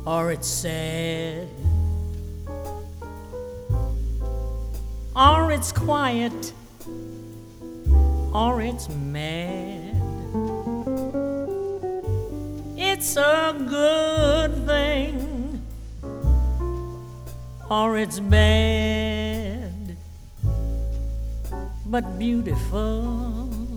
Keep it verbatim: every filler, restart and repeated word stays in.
or it's sad, or it's quiet, or it's mad. It's a good thing, or it's bad, but beautiful.